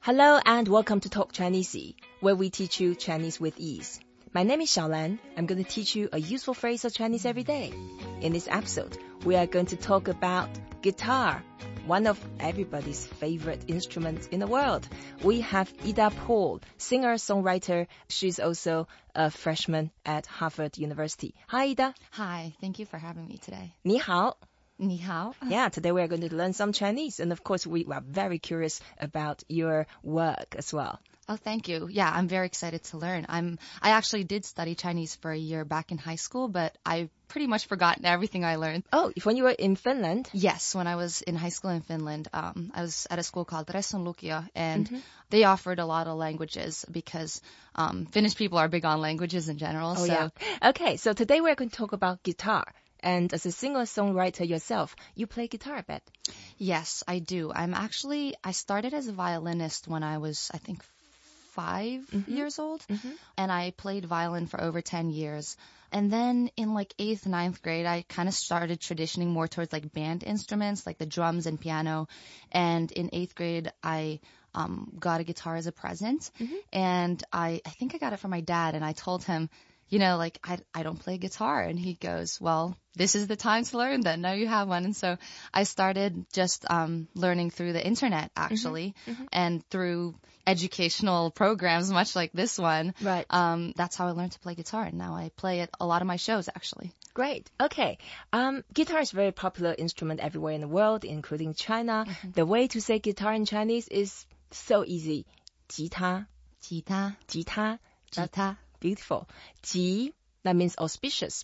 Hello and welcome to Talk Chinese, where we teach you Chinese with ease. My name is Xiaolan. I'm going to teach you a useful phrase of Chinese every day. In this episode, we are going to talk about guitar, one of everybody's favorite instruments in the world. We have Ida Paul, singer-songwriter. She's also a freshman at Harvard University. Hi, Ida. Hi, thank you for having me today. 你好. 你好. Yeah, today we are going to learn some Chinese. And of course, we are very curious about your work as well. Oh, thank you. Yeah, I'm very excited to learn. I actually did study Chinese for a year back in high school, but I pretty much forgotten everything I learned. Oh, when you were in Finland? Yes, when I was in high school in Finland, I was at a school called Ressun Lukio, and they offered a lot of languages because Finnish people are big on languages in general. Oh, yeah. Okay, so today we're going to talk about guitar. And as a singer-songwriter yourself, you play guitar, I bet. Yes, I do. I started as a violinist when I was, I think, 5 years old, and I played violin for over 10 years. And then in like 8th, 9th grade, I kind of started transitioning more towards like band instruments, like the drums and piano. And in 8th grade, I got a guitar as a present, and I think I got it from my dad, and I told him, you know, like, I don't play guitar. And he goes, well, this is the time to learn then. Now you have one. And so I started just learning through the internet, actually, and through educational programs, much like this one. Right. That's how I learned to play guitar. And now I play at a lot of my shows, actually. Great. Okay. Guitar is a very popular instrument everywhere in the world, including China. The way to say guitar in Chinese is so easy. 吉他. 吉他. 吉他. 吉他. Beautiful. 吉, that means auspicious.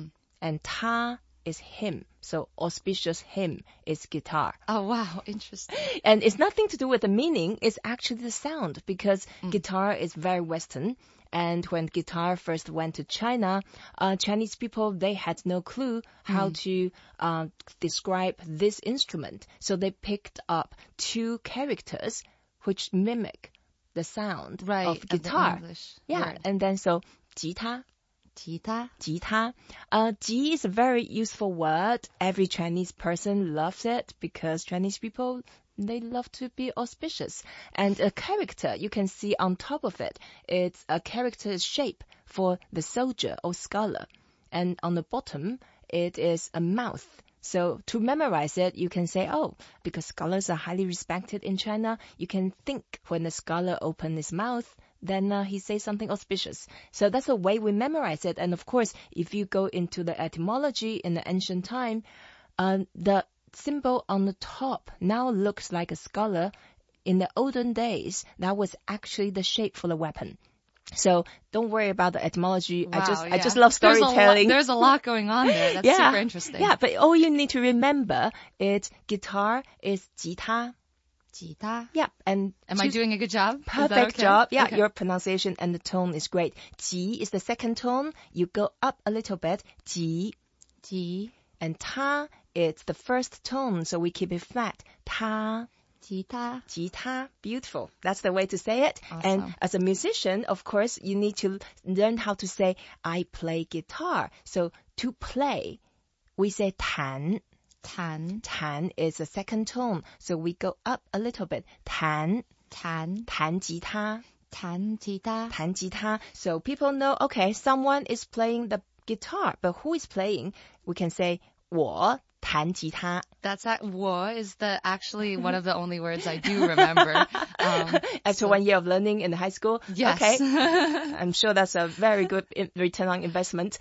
And ta is hymn. So auspicious hymn is guitar. Oh, wow. Interesting. And it's nothing to do with the meaning. It's actually the sound, because guitar is very Western. And when guitar first went to China, Chinese people, they had no clue how to describe this instrument. So they picked up 2 characters which mimic the sound of guitar. Of the English word. And then so 吉他. 吉他. 吉他. 吉 is a very useful word. Every Chinese person loves it because Chinese people, they love to be auspicious. And a character, you can see on top of it, it's a character shape for the soldier or scholar. And on the bottom, it is a mouth. So to memorize it, you can say, oh, because scholars are highly respected in China, you can think when the scholar opens his mouth, then he says something auspicious. So that's the way we memorize it. And of course, if you go into the etymology in the ancient time, the symbol on the top now looks like a scholar. In the olden days, that was actually the shape for the weapon. So don't worry about the etymology. Wow, I just love storytelling. There's a lot going on there. That's super interesting. Yeah, but all you need to remember is guitar is 吉他. 吉他. Yeah, and am I doing a good job? Perfect job. Yeah, okay. Your pronunciation and the tone is great. 吉 is the second tone. You go up a little bit. 吉. 吉. And ta is the first tone, so we keep it flat. Ta. 吉他. 吉他. Beautiful. That's the way to say it. Awesome. And as a musician, of course, you need to learn how to say, I play guitar. So to play, we say 弹. 弹. 弹 is the second tone. So we go up a little bit. 弹. 弹. 弹吉他. 弹吉他. 弹吉他. So people know, okay, someone is playing the guitar, but who is playing? We can say, 我弹吉他. That's that. 我 is actually one of the only words I do remember. After 1 year of learning in the high school? Yes. Okay. I'm sure that's a very good return on investment.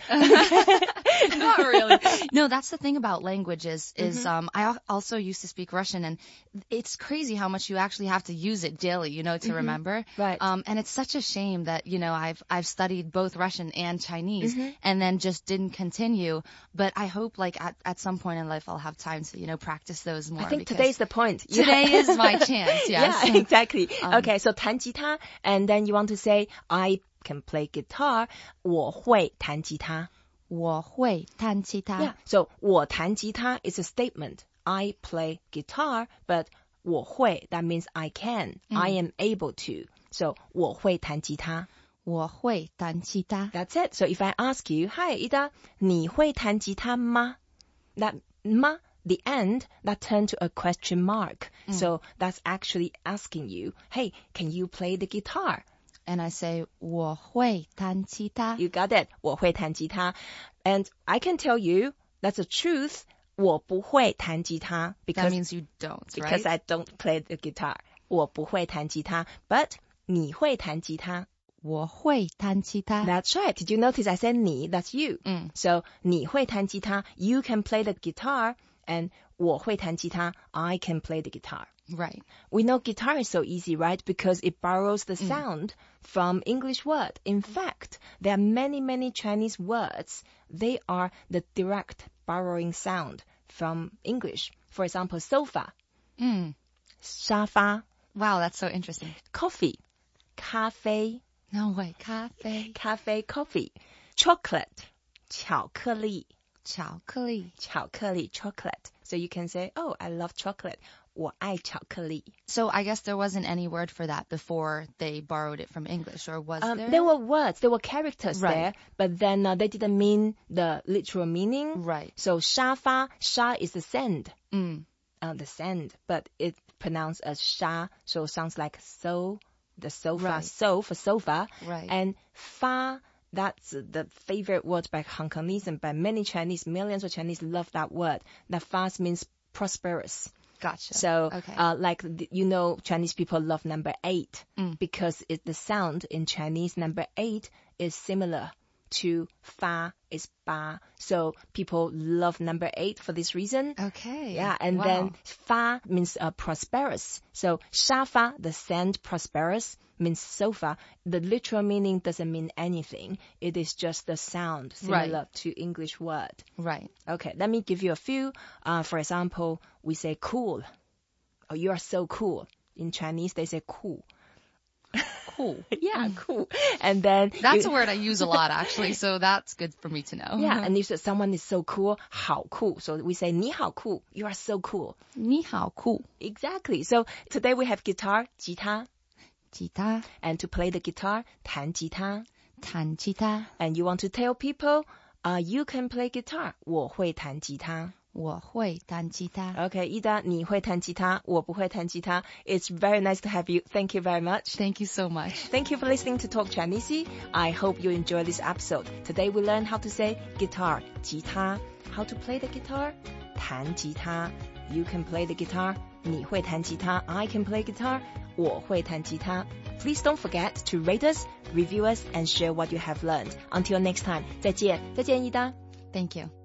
Not really. No, that's the thing about languages is I also used to speak Russian, and it's crazy how much you actually have to use it daily, you know, to remember. Right. And it's such a shame that, you know, I've studied both Russian and Chinese and then just didn't continue. But I hope like at some point in life I'll have time to, you know, practice those more. I think today's the point. Today is my chance, yes. Yeah, exactly. Okay, so 弹吉他, and then you want to say, I can play guitar. 我会弹吉他. 我会弹吉他. Yeah, so 我弹吉他 is a statement. I play guitar, but 我会, that means I can. I am able to. So 我会弹吉他. 我会弹吉他. That's it. So if I ask you, hi, Ida, 你会弹吉他吗? That 吗 the end, that turned to a question mark. So that's actually asking you, hey, can you play the guitar? And I say 我会弹吉他. You got it. 我会弹吉他. And I can tell you that's the truth. 我不会弹吉他 That means you don't, because right? I don't play the guitar. 我不会弹吉他. But 你会弹吉他. 我会弹吉他. That's right. Did you notice I said 你? That's you. So 你会弹吉他, you can play the guitar. And 我会弹吉他, I can play the guitar. Right. We know guitar is so easy, right? Because it borrows the sound from English word. In fact, there are many, many Chinese words. They are the direct borrowing sound from English. For example, sofa, 沙发, Wow, that's so interesting. coffee, 咖啡, No way. 咖啡. coffee, chocolate, 巧克力, 巧克力. chocolate. So you can say, oh, I love chocolate. 我爱巧克力. So I guess there wasn't any word for that before they borrowed it from English, or was there? There were words, there were characters Right. there, but then they didn't mean the literal meaning. Right. So 沙发, sha is the sand, Mm. the sand, but it's pronounced as sha, so it sounds like so, the sofa, Right. so for sofa. Right. And fa, that's the favorite word by Hong Kongese and by many Chinese, millions of Chinese love that word. That fa means prosperous. Gotcha. So, okay. Chinese people love number 8 because the sound in Chinese number 8 is similar to fa is ba. So people love number 8 for this reason. Okay. Yeah, and wow. then fa means prosperous. So 沙发, the sand prosperous, means sofa. The literal meaning doesn't mean anything. It is just the sound similar to English word. Right. Okay, let me give you a few. For example, we say cool. Oh, you are so cool. In Chinese, they say cool. Cool. Yeah, cool. And then That's a word I use a lot, actually, so that's good for me to know. Yeah, and if someone is so cool, 好酷. So we say 你好酷. You are so cool. 你好酷. Exactly. So today we have guitar, 吉他. 吉他. And to play the guitar, 弹吉他. 弹吉他. And you want to tell people, you can play guitar. 我会弹吉他. 我会弹吉他. Okay, Ida, 你会弹吉他, 我不会弹吉他. It's very nice to have you. Thank you very much. Thank you so much. Thank you for listening to Talk Chinese. I hope you enjoy this episode. Today we learned how to say guitar, 吉他, how to play the guitar, 弹吉他. You can play the guitar. 你会弹吉他, I can play guitar. 我会弹吉他. Please don't forget to rate us, review us, and share what you have learned. Until next time, 再见，Ida. Thank you.